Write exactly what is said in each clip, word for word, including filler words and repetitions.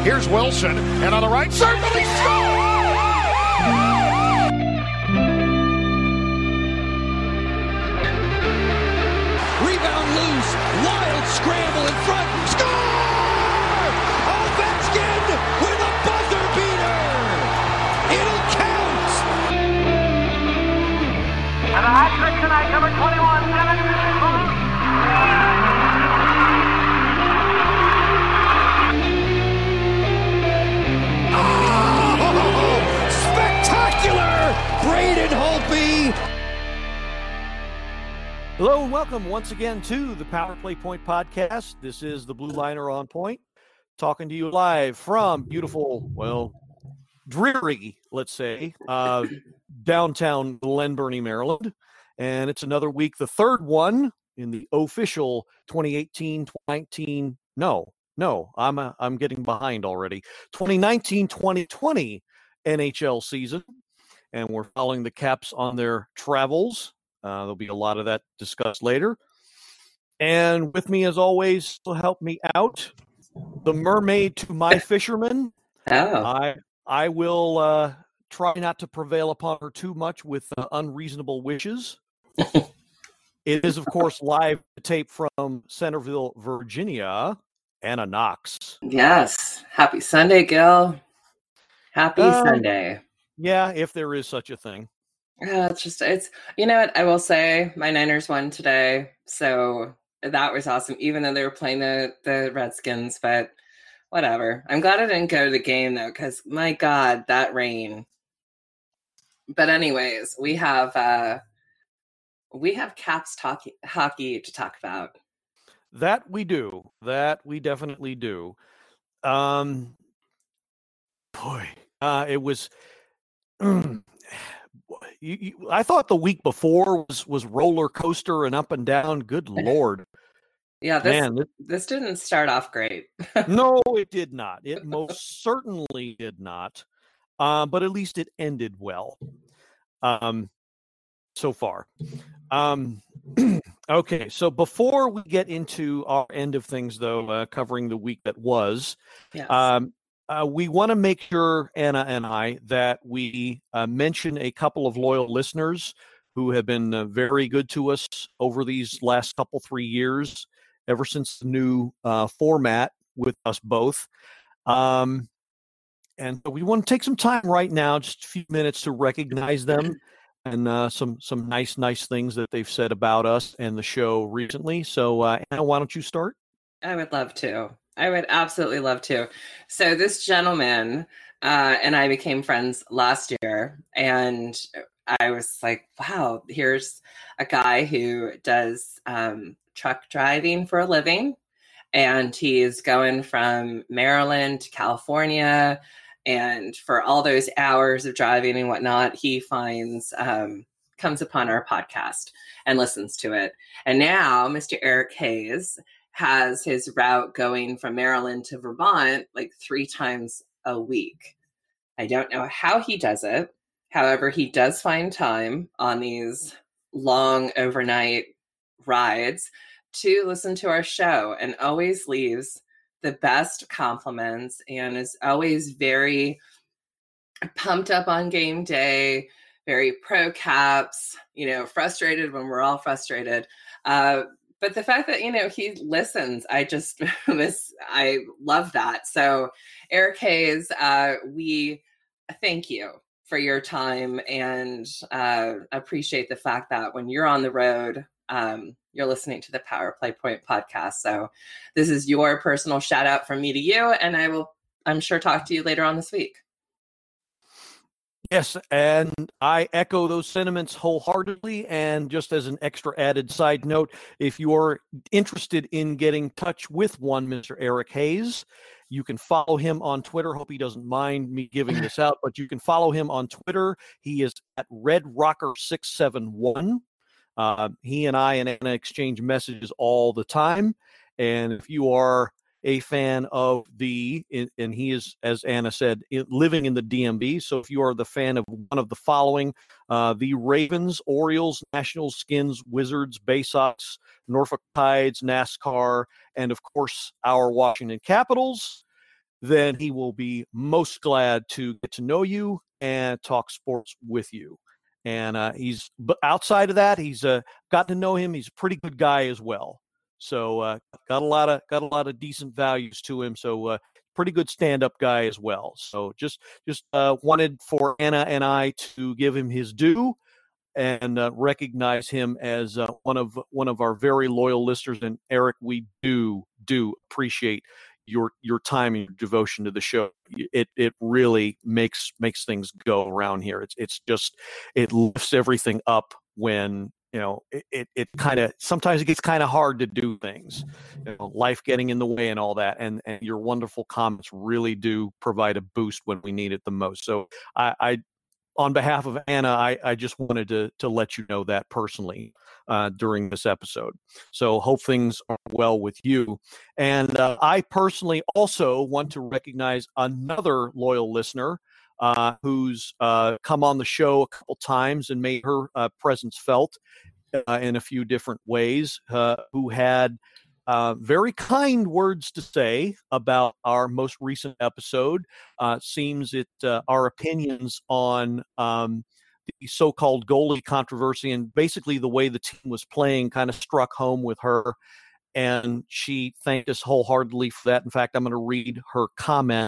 Here's Wilson, and on the right circle, he scores! Rebound loose, wild scramble in front, score! Ovechkin with a buzzer beater! It'll count! And a hat trick tonight, number twenty-one, Devin Malone. Oh, spectacular! Braden Holtby! Hello and welcome once again to the Power Play Point podcast. This is the Blue Liner on Point, talking to you live from beautiful, well, dreary, let's say, uh, downtown Glen Burnie, Maryland. And it's another week, the third one in the official twenty eighteen twenty nineteen. No, no, I'm uh, I'm getting behind already. twenty nineteen twenty twenty N H L season, and we're following the Caps on their travels. Uh, there'll be a lot of that discussed later. And with me, as always, to help me out, the mermaid to my fisherman. Oh. I I will uh, try not to prevail upon her too much with uh, unreasonable wishes. It is, of course, live tape from Centerville, Virginia, Anna Knox. Yes. Happy Sunday, Gil. Happy Uh, Sunday. Yeah, if there is such a thing. Uh, it's just, it's, you know what? I will say my Niners won today. So that was awesome, even though they were playing the, the Redskins, but whatever. I'm glad I didn't go to the game though, because my God, that rain. But anyways, we have, uh, we have Caps talk- hockey to talk about. That we do. That we definitely do. Um, boy, uh, it was. you, you, I thought the week before was was roller coaster and up and down. Good Lord, Yeah, this man! It, this didn't start off great. no, it did not. It most certainly did not. Um, but at least it ended well. Um, so far. Um, okay, so before we get into our end of things, though, uh, covering the week that was, Yes. um, uh, we want to make sure, Anna and I, that we uh, mention a couple of loyal listeners who have been uh, very good to us over these last couple, three years, ever since the new uh, format with us both. Um, and we want to take some time right now, just a few minutes, to recognize them. And uh, some some nice, nice things that they've said about us and the show recently. So, uh, Anna, why don't you start? I would love to. I would absolutely love to. So this gentleman uh, and I became friends last year. And I was like, wow, here's a guy who does um, truck driving for a living. And he's going from Maryland to California. And for all those hours of driving and whatnot, he finds, um, comes upon our podcast and listens to it. And now Mister Eric Hayes has his route going from Maryland to Vermont like three times a week. I don't know how he does it. However, he does find time on these long overnight rides to listen to our show and always leaves the best compliments and is always very pumped up on game day, very pro Caps, you know, frustrated when we're all frustrated. Uh, but the fact that, you know, he listens, I just was, I love that. So Eric Hayes, uh, we thank you for your time and uh, appreciate the fact that when you're on the road, um, you're listening to the Power Play Point podcast. So this is your personal shout out from me to you. And I will, I'm sure, talk to you later on this week. Yes, and I echo those sentiments wholeheartedly. And just as an extra added side note, if you're interested in getting in touch with one Mister Eric Hayes, you can follow him on Twitter. Hope he doesn't mind me giving this out, but you can follow him on Twitter. He is at Red Rocker six seven one. Uh, he and I and Anna exchange messages all the time. And if you are a fan of the, and he is, as Anna said, living in the D M V. So if you are the fan of one of the following, uh, the Ravens, Orioles, Nationals, Skins, Wizards, Bay Sox, Norfolk Tides, NASCAR, and of course our Washington Capitals, then he will be most glad to get to know you and talk sports with you. And uh, he's, but outside of that, he's uh, gotten to know him. He's a pretty good guy as well. So uh, got a lot of got a lot of decent values to him. So uh, pretty good stand-up guy as well. So just just uh, wanted for Anna and I to give him his due and uh, recognize him as uh, one of one of our very loyal listeners. And Eric, we do do appreciate your your time and your devotion to the show. It it really makes makes things go around here. It's it's just it lifts everything up when, you know, it it, it kind of sometimes it gets kind of hard to do things, you know, life getting in the way and all that. And and your wonderful comments really do provide a boost when we need it the most. So I, I on behalf of Anna, I, I just wanted to to let you know that personally uh, during this episode. So hope things are well with you. And uh, I personally also want to recognize another loyal listener uh, who's uh, come on the show a couple times and made her uh, presence felt uh, in a few different ways, uh, who had Uh, very kind words to say about our most recent episode. Uh, seems it uh, our opinions on um, the so-called goalie controversy and basically the way the team was playing kind of struck home with her, and she thanked us wholeheartedly for that. In fact, I'm going to read her comment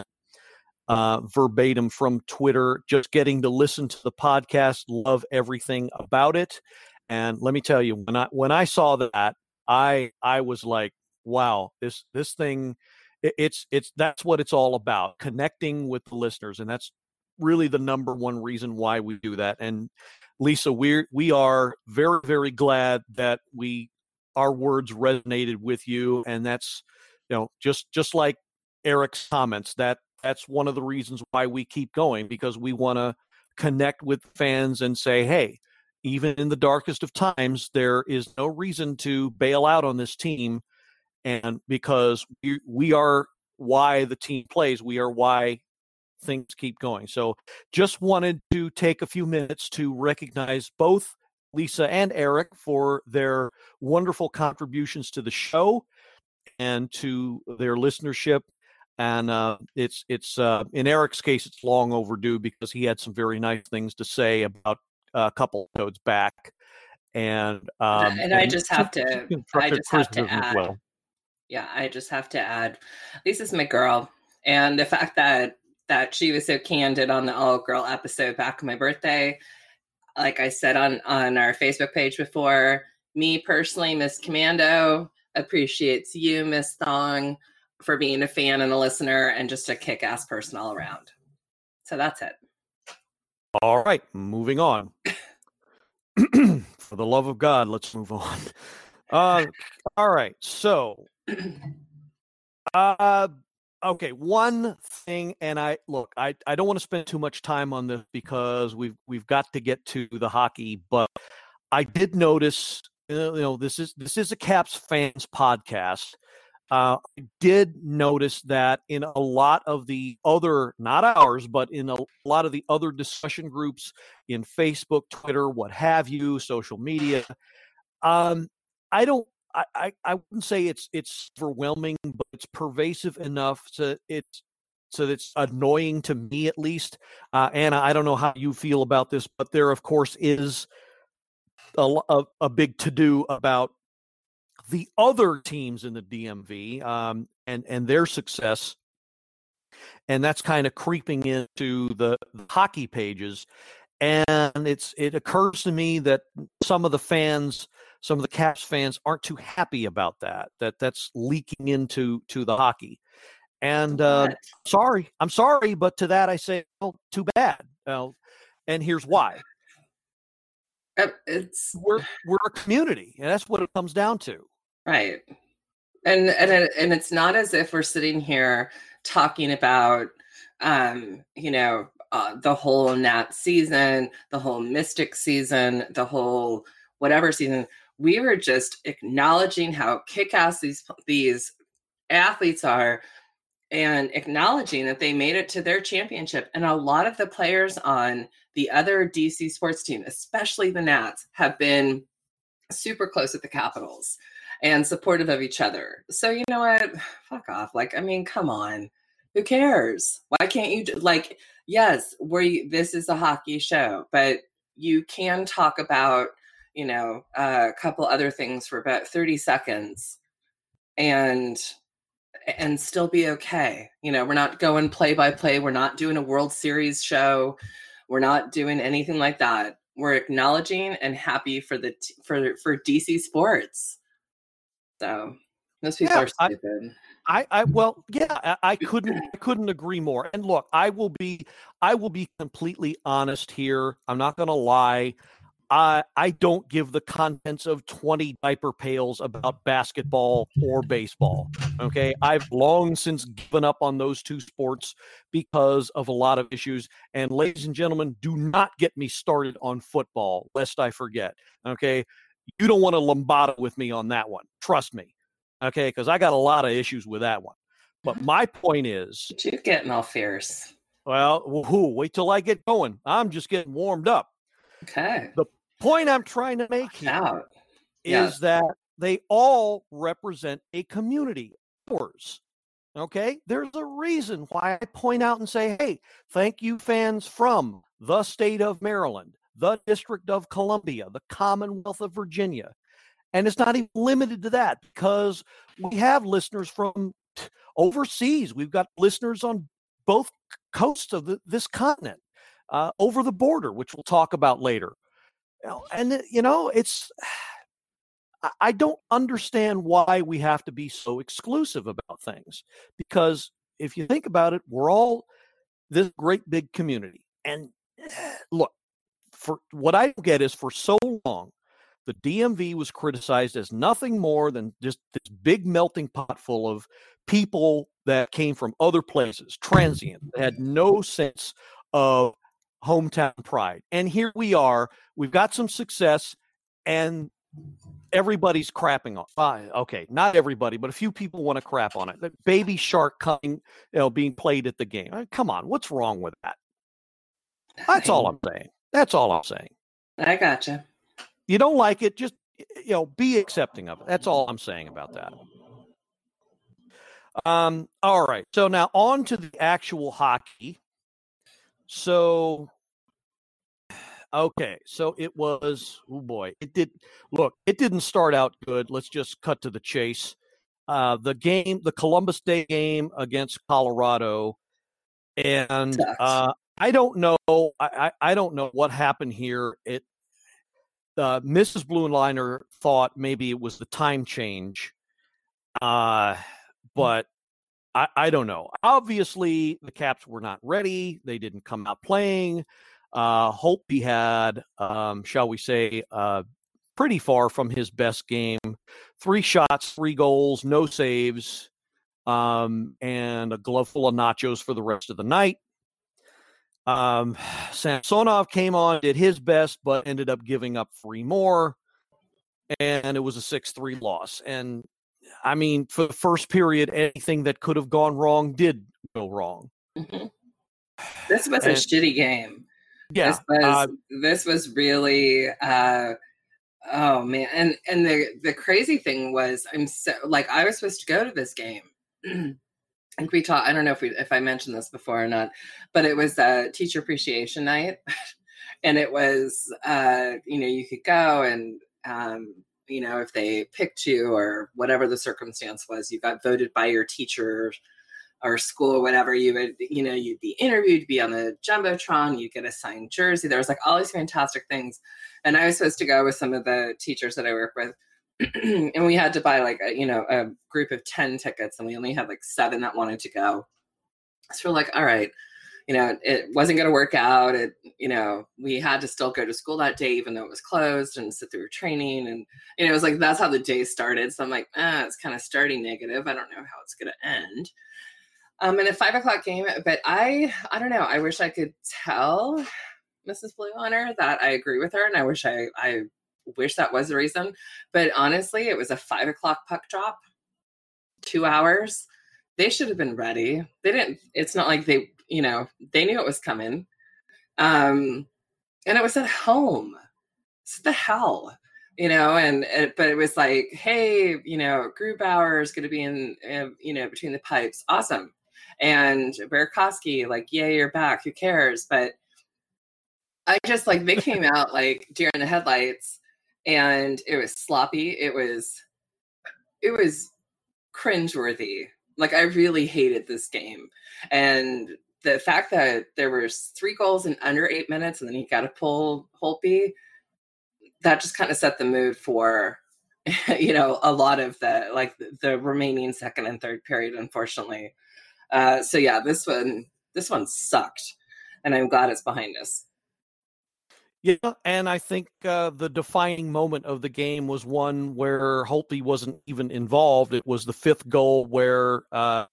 uh, verbatim from Twitter. Just getting to listen to the podcast, love everything about it. And let me tell you, when I when I saw that, I I was like, wow, this this thing, it, it's it's that's what it's all about, connecting with the listeners, and that's really the number one reason why we do that. And Lisa, we we are very very glad that we our words resonated with you, and that's, you know, just just like Eric's comments, that that's one of the reasons why we keep going, because we want to connect with fans and say, hey, even in the darkest of times, there is no reason to bail out on this team. And because we, we are why the team plays, we are why things keep going. So just wanted to take a few minutes to recognize both Lisa and Eric for their wonderful contributions to the show and to their listenership. And uh, it's, it's uh, in Eric's case, it's long overdue, because he had some very nice things to say about a couple episodes back, and um, and I just have to, I just have to add, well. yeah, I just have to add, Lisa's my girl, and the fact that that she was so candid on the all girl episode back on my birthday, like I said on on our Facebook page before, me personally, Miss Commando appreciates you, Miss Thong, for being a fan and a listener, and just a kick-ass person all around. So that's it. All right, moving on. For the love of God, let's move on. Uh, all right, so, uh, okay, one thing, and I look, I, I don't want to spend too much time on this because we've we've got to get to the hockey, but I did notice, you know, this is this is a Caps fans podcast. Uh, I did notice that in a lot of the other, not ours, but in a lot of the other discussion groups in Facebook, Twitter, what have you, social media, um, I don't, I, I, I wouldn't say it's it's overwhelming, but it's pervasive enough to it's so that it's annoying to me at least. Uh, Anna, I don't know how you feel about this, but there, of course, is a, a, a big to-do about the other teams in the D M V um, and, and their success. And that's kind of creeping into the, the hockey pages. And it's it occurs to me that some of the fans, some of the Caps fans aren't too happy about that, that that's leaking into to the hockey. And uh, sorry, I'm sorry, but to that I say, well, too bad. Uh, and here's why. It's we're we're a community, and that's what it comes down to. Right. And and it, and it's not as if we're sitting here talking about, um, you know, uh, the whole Nat season, the whole Mystic season, the whole whatever season. We were just acknowledging how kick-ass these these athletes are, and acknowledging that they made it to their championship. And a lot of the players on the other D C sports team, especially the Nats, have been super close with the Capitals and supportive of each other. So you know what? Fuck off. Like, I mean, come on. Who cares? Why can't you, do, like, yes, we this is a hockey show, but you can talk about, you know, uh, a couple other things for about thirty seconds and and still be okay. You know, we're not going play by play. We're not doing a World Series show. We're not doing anything like that. We're acknowledging and happy for the t- for for D C sports. So those people Yeah, are stupid. I, I well, yeah, I, I couldn't I couldn't agree more. And look, I will be I will be completely honest here. I'm not going to lie. I I don't give the contents of twenty diaper pails about basketball or baseball. Okay, I've long since given up on those two sports because of a lot of issues. And ladies and gentlemen, do not get me started on football, lest I forget. Okay, you don't want to lambada with me on that one. Trust me. Okay, because I got a lot of issues with that one. But my point is, You're getting all fierce. well, whoo, wait till I get going. I'm just getting warmed up. Okay. The point I'm trying to make here Out. is Yeah. that they all represent a community. Ours. Okay, there's a reason why I point out and say, hey, thank you, fans from the state of Maryland, the District of Columbia, the Commonwealth of Virginia. And it's not even limited to that, because we have listeners from overseas. We've got listeners on both coasts of the, this continent, uh, over the border, which we'll talk about later. And, you know, it's, I don't understand why we have to be so exclusive about things, because if you think about it, we're all this great big community. And look, for what I get is, for so long, the D M V was criticized as nothing more than just this big melting pot full of people that came from other places, transient, that had no sense of hometown pride. And here we are, we've got some success, and everybody's crapping on. Uh, okay, not everybody, but a few people want to crap on it. The Baby Shark coming, you know, being played at the game. I mean, come on, what's wrong with that? That's all I'm saying. That's all I'm saying. I gotcha. You don't like it, just, you know, be accepting of it. That's all I'm saying about that. Um. All right. So now on to the actual hockey. So, okay. So it was, oh boy, it did, look, it didn't start out good. Let's just cut to the chase. Uh, the game, the Columbus Day game against Colorado. And uh, I don't know, I, I, I don't know what happened here. It, Uh, Missus Blueliner thought maybe it was the time change, uh, but I, I don't know. Obviously, the Caps were not ready. They didn't come out playing. Uh, Holtby had, um, shall we say, uh, pretty far from his best game. Three shots, three goals, no saves, um, and a glove full of nachos for the rest of the night. Um, Samsonov came on, did his best, but ended up giving up three more, and it was a six three loss. And I mean, for the first period, anything that could have gone wrong did go wrong. Mm-hmm. This was and, a shitty game. Yeah. This was, uh, this was really, uh, oh man. And, and the, the crazy thing was, I'm so, like, I was supposed to go to this game. I think we talked, I don't know if we, if I mentioned this before or not, but it was a teacher appreciation night. And it was, uh, you know, you could go and, um, you know, if they picked you or whatever the circumstance was, you got voted by your teacher or school or whatever, you would, you know, you'd be interviewed, be on the Jumbotron, you'd get a signed jersey. There was like all these fantastic things. And I was supposed to go with some of the teachers that I work with. And we had to buy like a, you know, a group of ten tickets, and we only had like seven that wanted to go. So we're like, all right, you know, it wasn't going to work out. It, you know, we had to still go to school that day, even though it was closed, and sit through training. And, you know, it was like, that's how the day started. So I'm like, ah, it's kind of starting negative. I don't know how it's going to end. Um, and a five o'clock game, but I, I don't know. I wish I could tell Missus Blueliner that I agree with her. And I wish I, I, wish that was the reason, but honestly, it was a five o'clock puck drop, two hours. They should have been ready. They didn't, it's not like they, you know, they knew it was coming. Um, and it was at home. It's the hell, you know, and, and, but it was like, hey, you know, Grubauer is going to be in, uh, you know, between the pipes. Awesome. And Burakovsky, like, yeah, you're back. Who cares? But I just like they came out like deer in the headlights, and it was sloppy. It was, it was cringeworthy. Like I really hated this game, and the fact that there was three goals in under eight minutes, and then he got to pull Holtby, that just kind of set the mood for, you know, a lot of the like the remaining second and third period, unfortunately. Uh, so yeah, this one, this one sucked, and I'm glad it's behind us. Yeah, and I think uh, the defining moment of the game was one where Holtby wasn't even involved. It was the fifth goal where uh,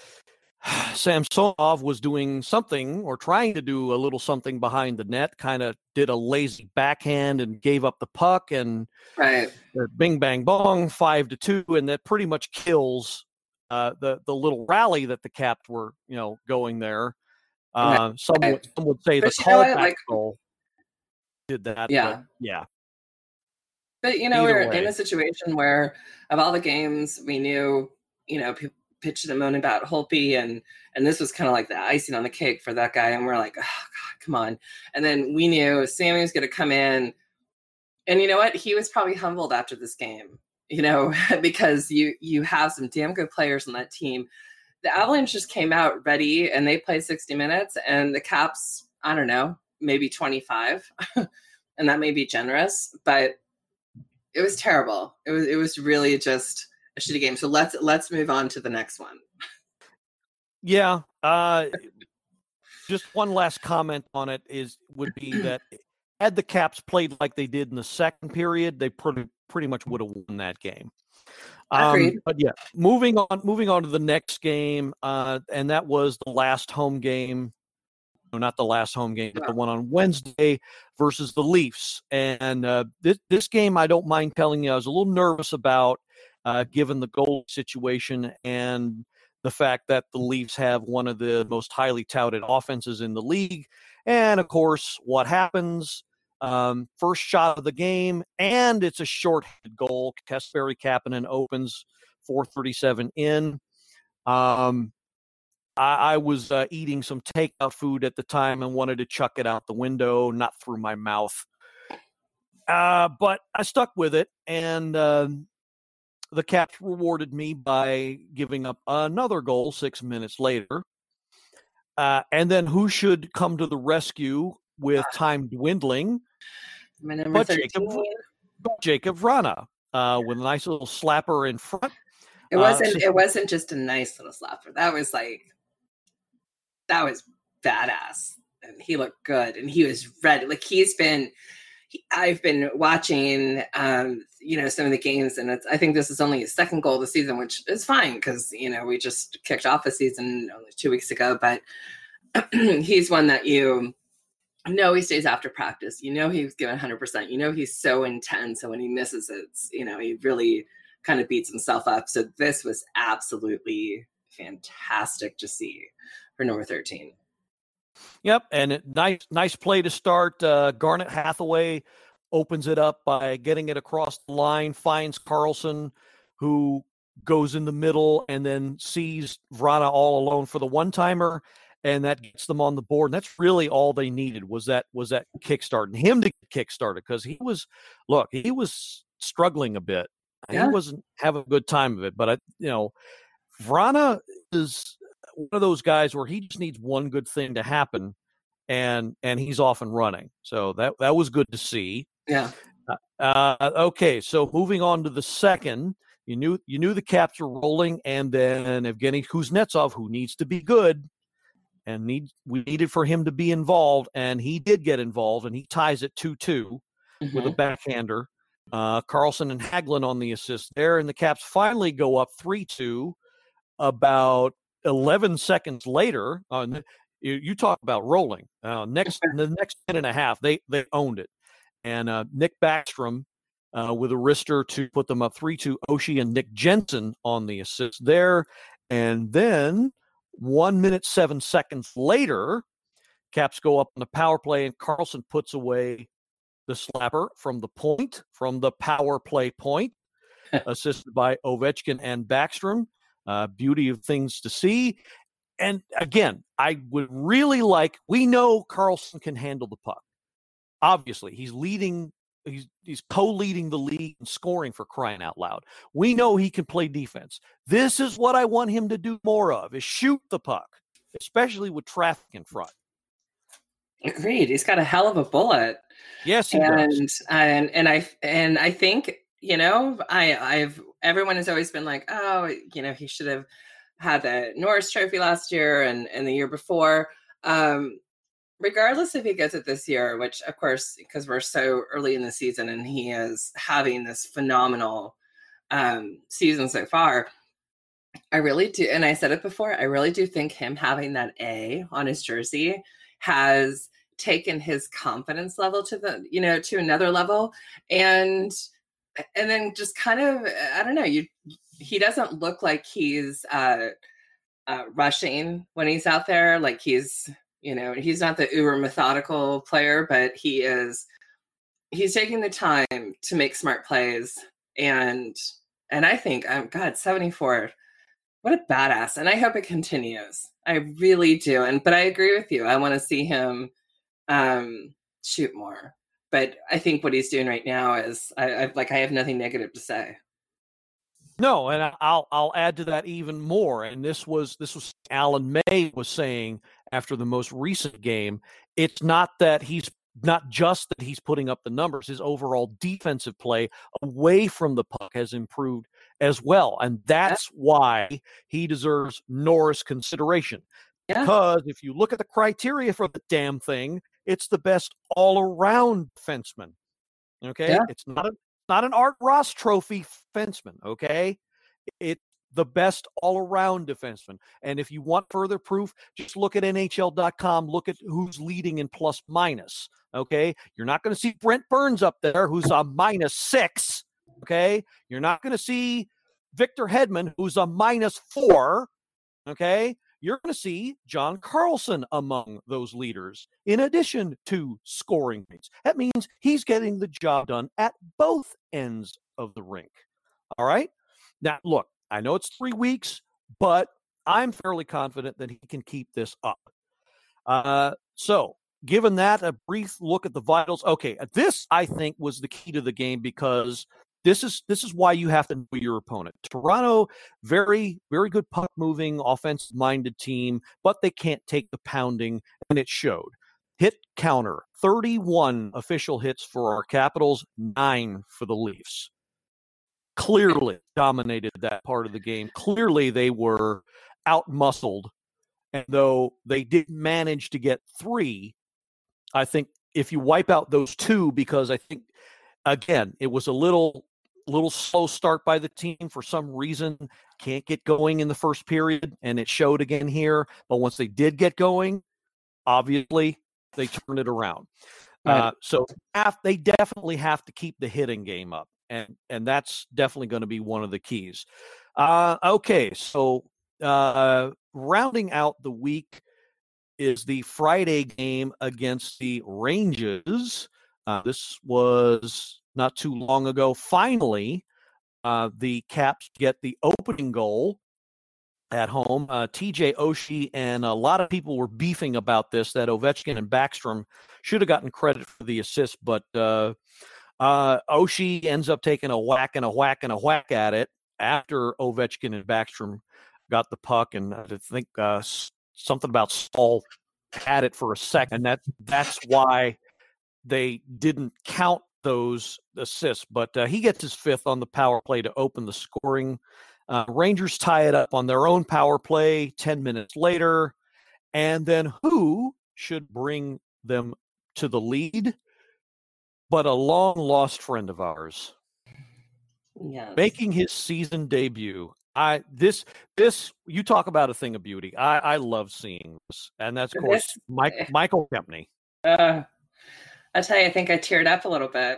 Samsonov was doing something or trying to do a little something behind the net, kind of did a lazy backhand and gave up the puck, and right. bing, bang, bong, five to two, and that pretty much kills uh, the the little rally that the Caps were, you know, going there. Uh, right. Some, would, some would say but the callback like, goal did that. Yeah. But yeah. But, you know, Either we're way. in a situation where of all the games we knew, you know, people pitched and moaned about Holtby, and and this was kind of like the icing on the cake for that guy. And we're like, oh, God, come on. And then we knew Sammy was going to come in. And you know what? He was probably humbled after this game, you know, because you you have some damn good players on that team. The Avalanche just came out ready, and they played sixty minutes, and the Caps, I don't know, maybe twenty-five, and that may be generous, but it was terrible. It was it was really just a shitty game. So let's let's move on to the next one. Yeah, uh, just one last comment on it is would be that had the Caps played like they did in the second period, they pretty pretty much would have won that game. Um, but yeah, moving on moving on to the next game, uh, and that was the last home game. No, not the last home game, but yeah. the one on Wednesday versus the Leafs. And uh, this, this game, I don't mind telling you, I was a little nervous about, uh, given the goal situation and the fact that the Leafs have one of the most highly touted offenses in the league. And, of course, what happens? Um, first shot of the game, and it's a short-handed goal. Kasperi Kapanen opens four thirty-seven in. Um I, I was uh, eating some takeout food at the time and wanted to chuck it out the window, not through my mouth. Uh, but I stuck with it, and uh, the Caps rewarded me by giving up another goal six minutes later. Uh, and then who should come to the rescue with time dwindling? My number but Jacob, Jacob Vrana uh, with a nice little slapper in front. It wasn't. Uh, so, it wasn't just a nice little slapper. That was like. That was badass, and he looked good, and he was ready. Like he's been, he, I've been watching, um, you know, some of the games, and it's, I think this is only his second goal of the season, which is fine because you know we just kicked off the season only two weeks ago. But he's one that you know he stays after practice. You know he's given one hundred percent. You know he's so intense, and when he misses it, you know he really kind of beats himself up. So this was absolutely fantastic to see. For number thirteen. Yep, and it, nice nice play to start. Uh, Garnet Hathaway opens it up by getting it across the line, finds Carlson, who goes in the middle and then sees Vrana all alone for the one-timer, and that gets them on the board. And that's really all they needed was that was that kickstart, and him to kickstart it because he was, look, he was struggling a bit. Yeah. He wasn't having a good time of it, but I, you know, Vrana is one of those guys where he just needs one good thing to happen, and and he's off and running. So that that was good to see. Yeah. Uh, okay, so moving on to the second, you knew you knew the Caps were rolling, and then Evgeny Kuznetsov, who needs to be good, and need we needed for him to be involved, and he did get involved, and he ties it two two mm-hmm. with a backhander. Uh, Carlson and Hagelin on the assist there, and the Caps finally go up three two about eleven seconds later. Uh, you, you talk about rolling. Uh, next, the next minute and a half, they they owned it. And uh, Nick Backstrom uh, with a wrister to put them up three two. Oshie and Nick Jensen on the assist there. And then one minute, seven seconds later, Caps go up on the power play, and Carlson puts away the slapper from the point, from the power play point, assisted by Ovechkin and Backstrom. Uh, beauty of things to see. and again, I would really like, we know Karlsson can handle the puck. Obviously, he's leading, he's, he's co-leading the league in scoring, for crying out loud. We know he can play defense. This is what I want him to do more of, is shoot the puck, especially with traffic in front. Agreed. He's got a hell of a bullet. Yes, he and, does. And and I and I think, you know, I I've everyone has always been like, oh, you know, he should have had the Norris Trophy last year and, and the year before. Um, regardless if he gets it this year, which of course, because we're so early in the season and he is having this phenomenal um, season so far, I really do. And I said it before, I really do think him having that A on his jersey has taken his confidence level to the, you know, to another level. And, and then just kind of, I don't know, you, he doesn't look like he's uh, uh, rushing when he's out there. Like he's, you know, he's not the uber methodical player, but he is, he's taking the time to make smart plays. And, and I think, um, God, seventy-four, what a badass. And I hope it continues. I really do. And, but I agree with you. I want to see him um, shoot more. But I think what he's doing right now is I, I like, I have nothing negative to say. No, and I'll I'll add to that even more. And this was this was Alan May was saying after the most recent game. It's not that he's not just that he's putting up the numbers. His overall defensive play away from the puck has improved as well, and that's why he deserves Norris consideration. Yeah. Because if you look at the criteria for the damn thing, it's the best all-around defenseman. Okay, yeah. It's not a not an Art Ross Trophy defenseman, okay? It's the best all-around defenseman. And if you want further proof, just look at N H L dot com, look at who's leading in plus minus, okay? You're not going to see Brent Burns up there, who's a minus six, okay? You're not going to see Victor Hedman, who's a minus four, okay? You're going to see John Karlsson among those leaders, in addition to scoring rates. That means he's getting the job done at both ends of the rink. All right? Now, look, I know it's three weeks, but I'm fairly confident that he can keep this up. Uh, so, given that, a brief look at the vitals. Okay, this, I think, was the key to the game because This is this is why you have to know your opponent. Toronto, very, very good puck-moving, offensive-minded team, but they can't take the pounding, and it showed. Hit counter, thirty-one official hits for our Capitals, nine for the Leafs. Clearly dominated that part of the game. Clearly they were out-muscled, and though they did manage to get three, I think if you wipe out those two, because I think, again, it was a little... little slow start by the team for some reason, can't get going in the first period, and it showed again here. But once they did get going, obviously they turned it around. Right. Uh, so have, they definitely have to keep the hitting game up, and and that's definitely going to be one of the keys. Uh, okay, so uh, rounding out the week is the Friday game against the Rangers. Uh, this was not too long ago. Finally, uh, the Caps get the opening goal at home. Uh, T J Oshie and a lot of people were beefing about this, that Ovechkin and Backstrom should have gotten credit for the assist, but uh, uh, Oshie ends up taking a whack and a whack and a whack at it after Ovechkin and Backstrom got the puck, and I think uh, something about Stahl had it for a second. That that's why they didn't count those assists, but uh, he gets his fifth on the power play to open the scoring. Uh, Rangers tie it up on their own power play ten minutes later, and then who should bring them to the lead but a long-lost friend of ours, yes. making his season debut. I this this you talk about a thing of beauty. I, I love seeing this, and that's of course this, Mike Michael Kempny. Uh, I'll tell you, I think I teared up a little bit.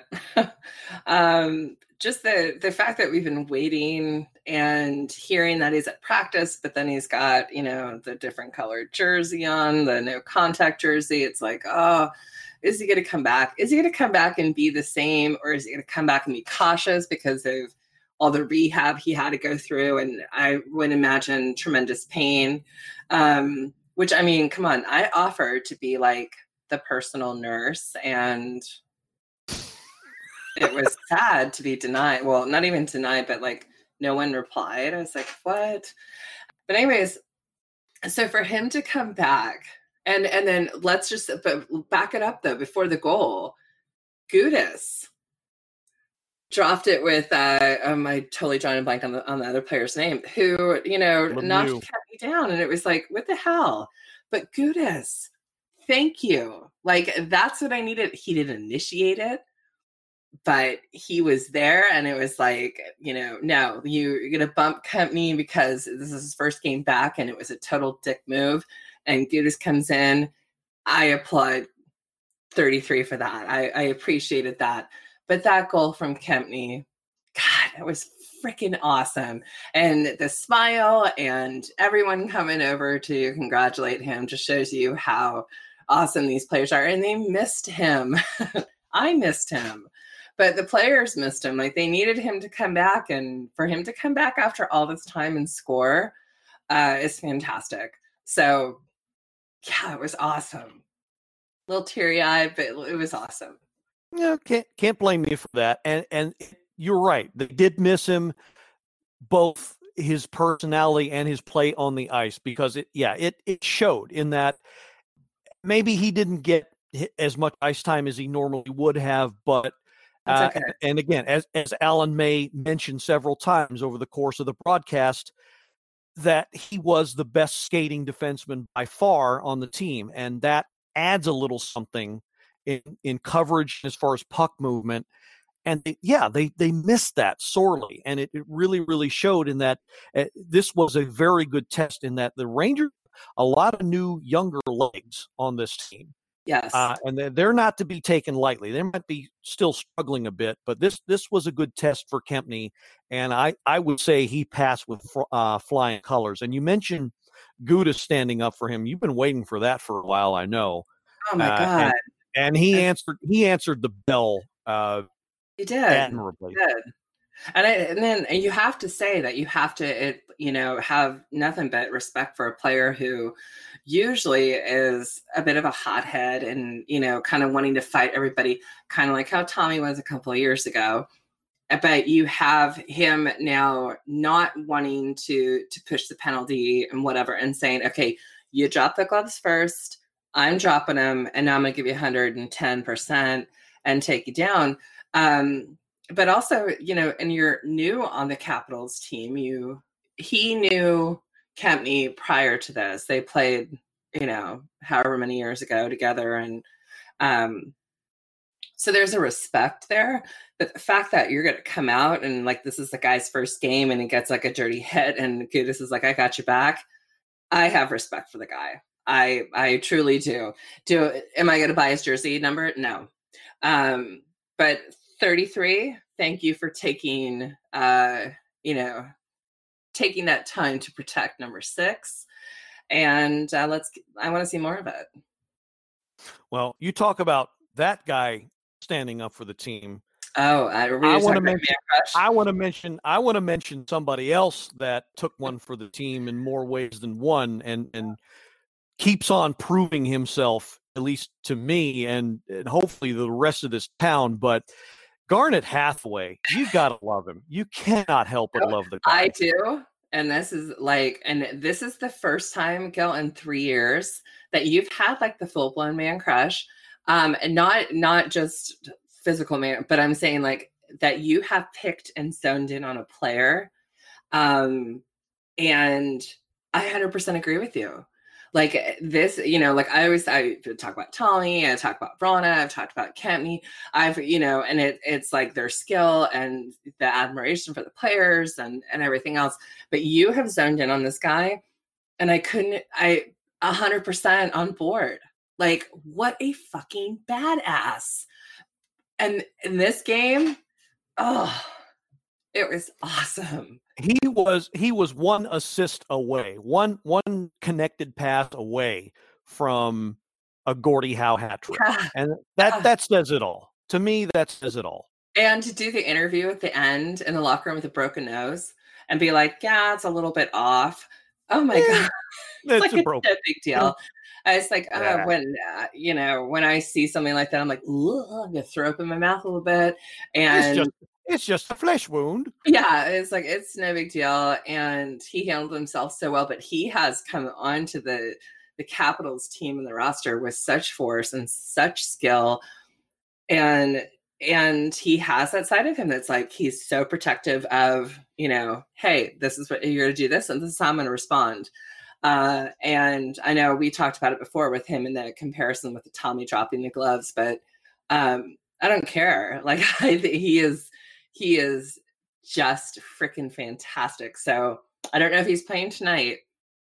um, just the the fact that we've been waiting and hearing that he's at practice, but then he's got, you know, the different colored jersey on, the no contact jersey. It's like, oh, is he going to come back? Is he going to come back and be the same, or is he going to come back and be cautious because of all the rehab he had to go through. And I would imagine tremendous pain, um, which, I mean, come on, I offered to be like the personal nurse, and it was sad to be denied. Well, not even denied, but like no one replied. I was like, what? But anyways, so for him to come back, and and then let's just but back it up though, before the goal, Gudas dropped it with uh um, I totally drawn a blank on the on the other player's name, who, you know, Lemieux. knocked me down, and it was like, what the hell? But Gudas, thank you. Like, that's what I needed. He didn't initiate it, but he was there, and it was like, you know, no, you, you're going to bump Company because this is his first game back, and it was a total dick move. And Gudas comes in. I applaud thirty-three for that. I, I appreciated that. But that goal from Kempney, God, that was freaking awesome. And the smile and everyone coming over to congratulate him just shows you how awesome these players are. And they missed him. I missed him. But the players missed him. Like, they needed him to come back, and for him to come back after all this time and score uh, is fantastic. So, yeah, it was awesome. A little teary-eyed, but it was awesome. Yeah, can't can't blame you for that. And and you're right. They did miss him, both his personality and his play on the ice, because it yeah it it showed in that maybe he didn't get as much ice time as he normally would have, but. Uh, okay. And again, as, as Alan May mentioned several times over the course of the broadcast, that he was the best skating defenseman by far on the team. And that adds a little something in, in coverage as far as puck movement. And they, yeah, they, they missed that sorely. And it, it really, really showed in that uh, this was a very good test in that the Rangers, a lot of new, younger legs on this team. Yes. Uh, and they're, they're not to be taken lightly. They might be still struggling a bit, but this this was a good test for Kempney, and I, I would say he passed with uh, flying colors. And you mentioned Gudas standing up for him. You've been waiting for that for a while, I know. Oh my uh, God! And, and he answered he answered the bell. Uh, he did admirably. He did. And, I, and then and you have to say that you have to, it, you know, have nothing but respect for a player who usually is a bit of a hothead and, you know, kind of wanting to fight everybody, kind of like how Tommy was a couple of years ago. But you have him now not wanting to to push the penalty and whatever, and saying, okay, you drop the gloves first, I'm dropping them, and now I'm going to give you one hundred ten percent and take you down. Um, But also, you know, and you're new on the Capitals team. You, he knew Kempney prior to this. They played, you know, however many years ago together. And um, so there's a respect there. But the fact that you're going to come out and like, this is the guy's first game and he gets like a dirty hit and Gudas is like, I got your back. I have respect for the guy. I, I truly do. Do, am I going to buy his jersey number? No. Um, but thirty-three, thank you for taking, uh, you know, taking that time to protect number six. And uh, let's, I want to see more of it. Well, you talk about that guy standing up for the team. Oh, I, I want to mention, I want to mention, I want to mention somebody else that took one for the team in more ways than one, and, and keeps on proving himself, at least to me, and, and hopefully the rest of this town. But Garnet Hathaway, you gotta love him. You cannot help but love the guy. I do. And this is like, and this is the first time, Gil, in three years that you've had like the full blown man crush. Um, and not, not just physical man, but I'm saying like that you have picked and zoned in on a player. Um, and I one hundred percent agree with you. Like this, you know, like I always, I talk about Tommy, I talk about Vrana, I've talked about Kempney, I've, you know, and it, it's like their skill and the admiration for the players and, and everything else. But you have zoned in on this guy, and I couldn't, I a hundred percent on board. Like, what a fucking badass. And in this game, oh, it was awesome. He was he was one assist away, one one connected pass away from a Gordie Howe hat trick, Yeah. and that that says it all. To me, that says it all. And to do the interview at the end in the locker room with a broken nose and be like, yeah, it's a little bit off. Oh my Yeah, God. It's it's like a broken. no big deal. It's like, uh, Yeah. when, uh, you know, when I see something like that, I'm like, "Ugh," I'm going to throw up in my mouth a little bit. And It's just it's just a flesh wound. yeah, it's like, it's no big deal. And he handled himself so well, but he has come onto the, the Capitals team and the roster with such force and such skill. And And he has that side of him that's like, he's so protective of, you know, hey, this is what you're going to do this, and this is how I'm going to respond. Uh, and I know we talked about it before with him in the comparison with the Tommy dropping the gloves, but um, I don't care. Like, I think he is, he is just freaking fantastic. So I don't know if he's playing tonight.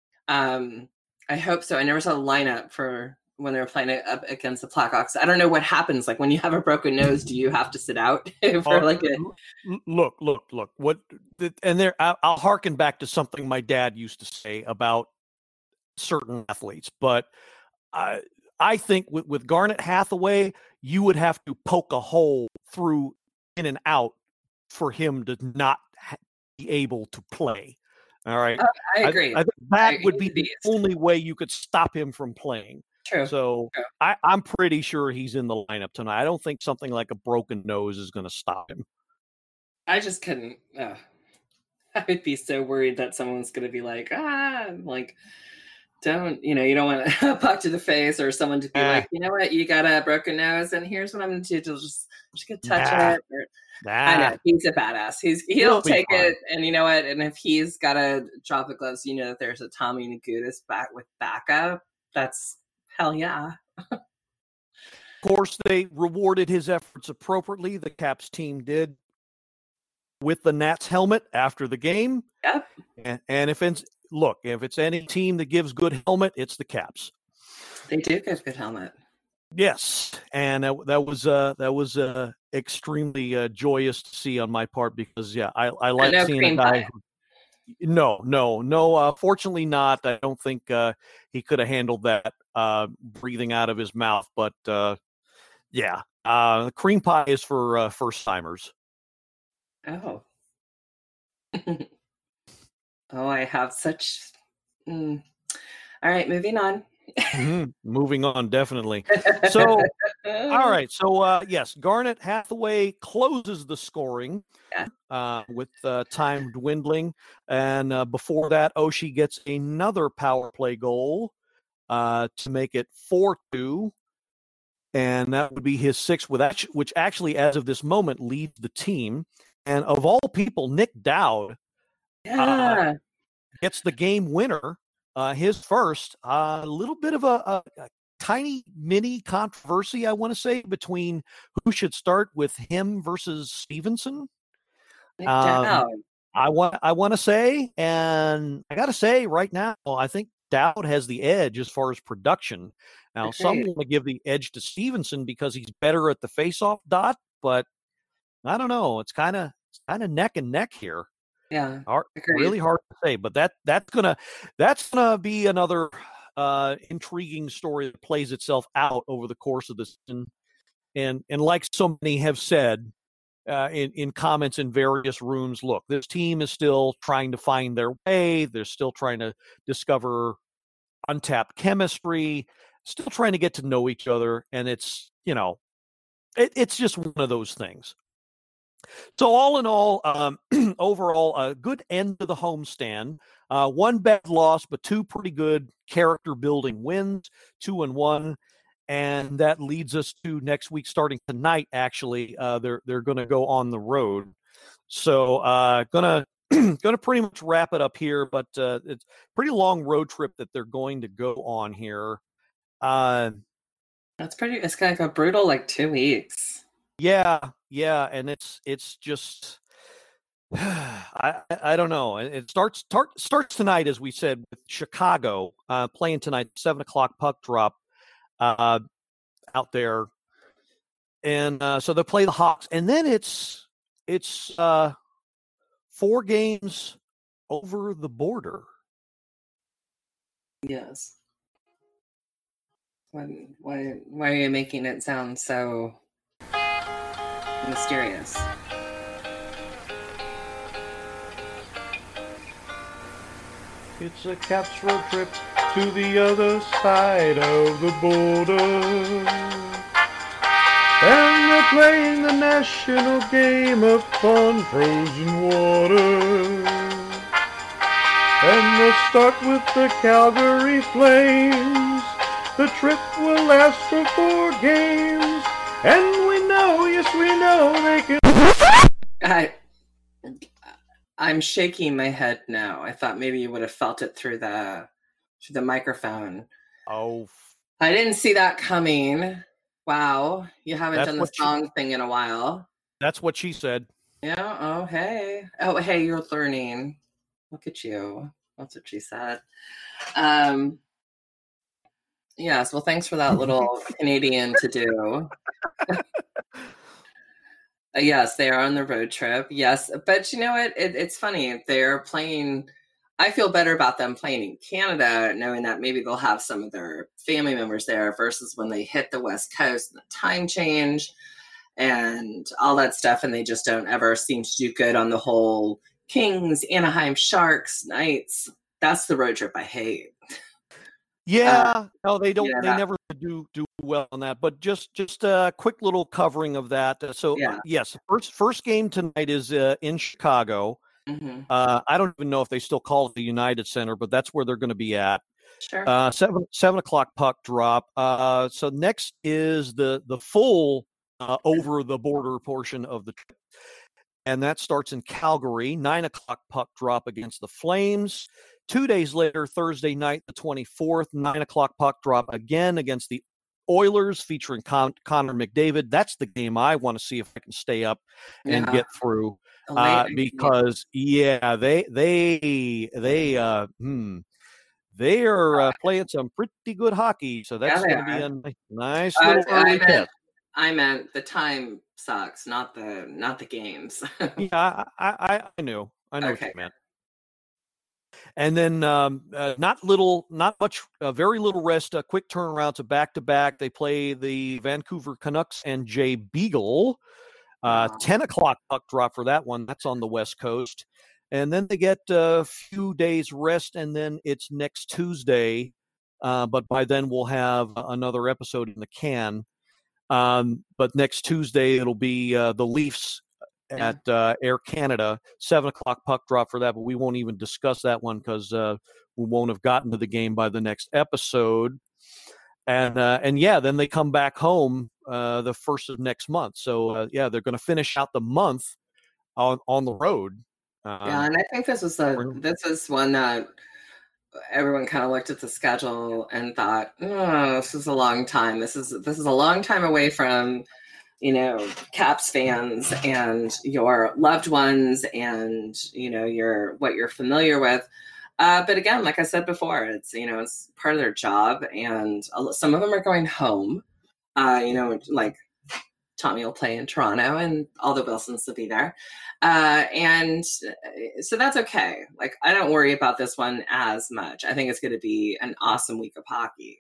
Um, I hope so. I never saw the lineup for when they were playing it up against the Blackhawks. I don't know what happens. Like when you have a broken nose, do you have to sit out for Oh, like a? look, look, look. What? And there, I'll, I'll harken back to something my dad used to say about certain athletes. But I, I think with, with Garnet Hathaway, you would have to poke a hole through in and out for him to not ha- be able to play. All right. Oh, I agree. I, I think that I, would be the only way you could stop him from playing. True. So True. I, I'm pretty sure he's in the lineup tonight. I don't think something like a broken nose is going to stop him. I just couldn't. Uh, I would be so worried that someone's going to be like, ah, like, don't, you know, you don't want a puck to the face or someone to be Nah. like, you know what, you got a broken nose, and here's what I'm going to do. Just, just gonna touch Nah. it. Or, Nah. I know he's a badass. He's he'll He'll be take fine. it, and you know what? And if he's got to drop the gloves, you know that there's a Tommy Nagudas back with backup. That's hell yeah. Of course, they rewarded his efforts appropriately. The Caps team did with the Nats helmet after the game. Yep. And, and if it's look, if it's any team that gives good helmet, it's the Caps. They do give good helmet. Yes, and that, that was uh, that was uh, extremely uh, joyous to see on my part because yeah, I I like no seeing cream a guy. pie. Who, no, no, no. Uh, fortunately, not. I don't think uh, he could have handled that uh, breathing out of his mouth. But uh, yeah, uh, cream pie is for uh, first timers. Oh. Oh, I have such. Mm. All right, moving on. Mm-hmm. Moving on, definitely. So, all right. So, uh, yes, Garnet Hathaway closes the scoring Yeah. uh, with uh, time dwindling. And uh, before that, Oshie gets another power play goal uh, to make it four two. And that would be his sixth, with actually, which actually, as of this moment, leads the team. And of all people, Nick Dowd Yeah. uh, gets the game winner. Uh, his first, a uh, little bit of a, a, a tiny mini controversy, I want to say, between who should start with him versus Stevenson. Nick Um, Dowd. I want, I want to say, and I got to say right now, I think Dowd has the edge as far as production. Now, some Agreed. want to give the edge to Stevenson because he's better at the faceoff dot, but I don't know. It's kind of, it's kind of neck and neck here. Yeah. Hard, Agreed. really hard to say, but that that's gonna that's gonna be another uh, intriguing story that plays itself out over the course of the season. And and like so many have said uh, in in comments in various rooms, look, this team is still trying to find their way. They're still trying to discover untapped chemistry, still trying to get to know each other, and it's you know, it, it's just one of those things. So all in all, um, overall, a good end to the homestand. Uh, one bad loss, but two pretty good character-building wins, two and one, and that leads us to next week, starting tonight. Actually, uh, they're they're going to go on the road. So, uh, gonna gonna pretty much wrap it up here. But uh, it's a pretty long road trip that they're going to go on here. Uh, That's pretty. It's kind of like a brutal, like two weeks. Yeah, yeah, and it's it's just I I don't know. It starts start, starts tonight, as we said, with Chicago uh, playing tonight, seven o'clock puck drop uh, out there, and uh, so they'll play the Hawks, and then it's it's uh, four games over the border. Yes. Why, why, why are you making it sound so? mysterious. It's a Caps road trip to the other side of the border. And they're playing the national game of fun, frozen water. And they'll start with the Calgary Flames. The trip will last for four games. And we know, yes we know, they can... I, I'm shaking my head now. I thought maybe you would have felt it through the, through the microphone. Oh. I didn't see that coming. Wow. You haven't That's done the what song she, thing in a while. That's what she said. Yeah. Oh, hey. Oh, hey, you're learning. Look at you. That's what she said. Um, yes. Well, thanks for that little Canadian to do. Yes, they are on the road trip. Yes. But you know what? It, it's funny. They're playing. I feel better about them playing in Canada, knowing that maybe they'll have some of their family members there versus when they hit the West Coast and the time change and all that stuff. And they just don't ever seem to do good on the whole Kings, Anaheim Sharks, Knights. That's the road trip I hate. Yeah, uh, no, they don't. yeah, They never do do well on that. But just just a quick little covering of that. So yeah. uh, yes, first first game tonight is uh, in Chicago. Mm-hmm. Uh, I don't even know if they still call it the United Center, but that's where they're going to be at. Sure. Uh, seven seven o'clock puck drop. Uh, so next is the the full uh, over the border portion of the trip, and that starts in Calgary. Nine o'clock puck drop against the Flames. Two days later, Thursday night, the twenty-fourth, nine o'clock puck drop again against the Oilers, featuring Con- Connor McDavid. That's the game I want to see if I can stay up and Yeah. get through. Uh, because yeah, they they they uh hmm, they are uh, playing some pretty good hockey, so that's Yeah, going to be a nice Uh, little I early meant, test. I meant the time sucks, not the not the games. Yeah, I, I I knew I know Okay. what you meant. And then um, uh, not little, not much, uh, very little rest. A quick turnaround to back to back. They play the Vancouver Canucks and Jay Beagle. Uh, Wow. ten o'clock puck drop for that one. That's on the West Coast. And then they get a few days rest, and then it's next Tuesday. Uh, but by then we'll have another episode in the can. Um, but next Tuesday it'll be uh, the Leafs at uh, Air Canada. Seven o'clock puck drop for that, but we won't even discuss that one because uh, we won't have gotten to the game by the next episode. And uh, and yeah, then they come back home uh, the first of next month. So uh, yeah, they're going to finish out the month on on the road. Um, Yeah, and I think this was the this is one that everyone kind of looked at the schedule and thought, oh, this is a long time. This is this is a long time away from, you know, Caps fans and your loved ones and, you know, your what you're familiar with. Uh, but again, like I said before, it's, you know, it's part of their job, and some of them are going home. Uh, you know, like Tommy will play in Toronto, and all the Wilsons will be there. Uh, and so that's okay. Like, I don't worry about this one as much. I think it's going to be an awesome week of hockey.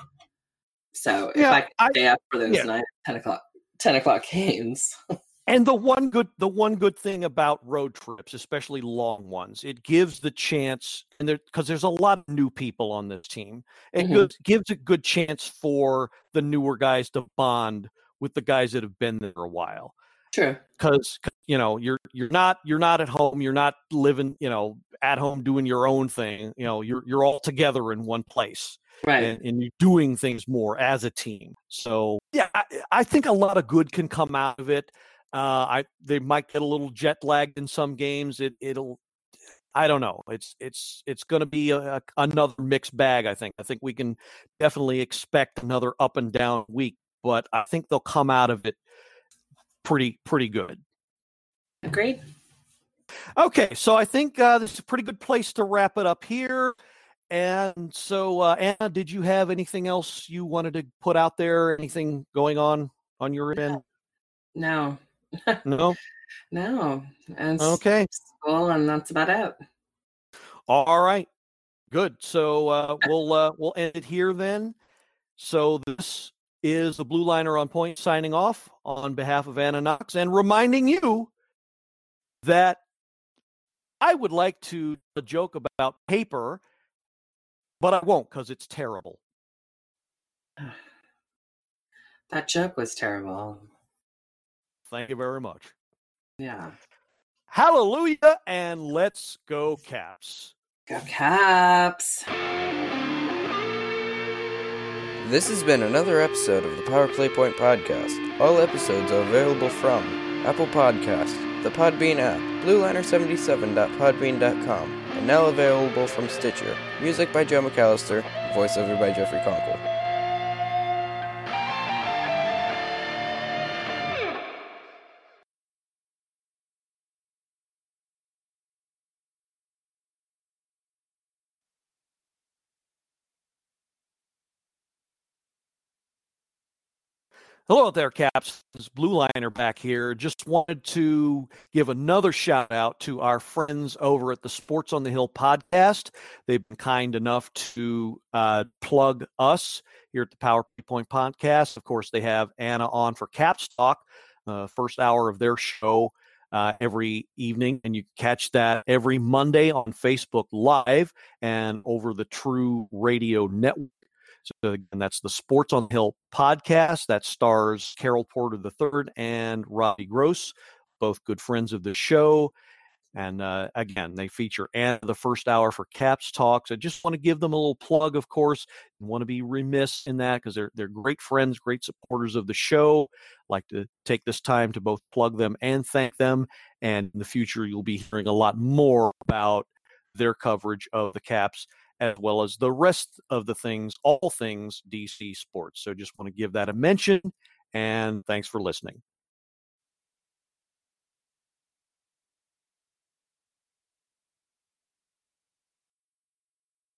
So if Yeah, I can I- stay up for those yeah. nine, ten o'clock, ten o'clock games. And the one good the one good thing about road trips, especially long ones, it gives the chance, and there because there's a lot of new people on this team. It Mhm. gives, gives a good chance for the newer guys to bond with the guys that have been there a while. True. Because you know you're you're not you're not at home, you're not living you know at home doing your own thing. You know you're you're all together in one place. Right. And, and you're doing things more as a team. So yeah, I, I think a lot of good can come out of it. Uh, I they might get a little jet lagged in some games. It it'll I don't know. It's it's it's going to be a, a, another mixed bag. I think. I think we can definitely expect another up and down week, but I think they'll come out of it pretty pretty good. Agreed. Okay, so I think uh, this is a pretty good place to wrap it up here. And so, uh, Anna, did you have anything else you wanted to put out there? Anything going on on your end? No. No? No. And Okay. school, and that's about it. All right. Good. So uh, we'll uh, we'll end it here then. So this is the Blue Liner on Point signing off on behalf of Anna Knox and reminding you that I would like to joke about paper, but I won't because it's terrible. That joke was terrible. Thank you very much. Yeah. Hallelujah, and let's go Caps. Go Caps. This has been another episode of the Power Play Point podcast. All episodes are available from Apple Podcasts, the Podbean app, blue liner seventy-seven dot podbean dot com, and now available from Stitcher. Music by Joe McAllister, voiceover by Jeffrey Conkle. Hello there, Caps. This is Blue Liner back here. Just wanted to give another shout out to our friends over at the Sports on the Hill podcast. They've been kind enough to uh, plug us here at the Power Point podcast. Of course, they have Anna on for Caps Talk, uh, first hour of their show uh, every evening, and you can catch that every Monday on Facebook Live and over the True Radio Network. So again, that's the Sports on the Hill podcast that stars Carol Porter the third and Robbie Gross, both good friends of the show. And uh, again, they feature Anna the first hour for Caps Talks. I just want to give them a little plug, of course, and want to be remiss in that because they're they're great friends, great supporters of the show. Like to take this time to both plug them and thank them. And in the future, you'll be hearing a lot more about their coverage of the Caps, as well as the rest of the things, all things D C sports. So just want to give that a mention, and thanks for listening.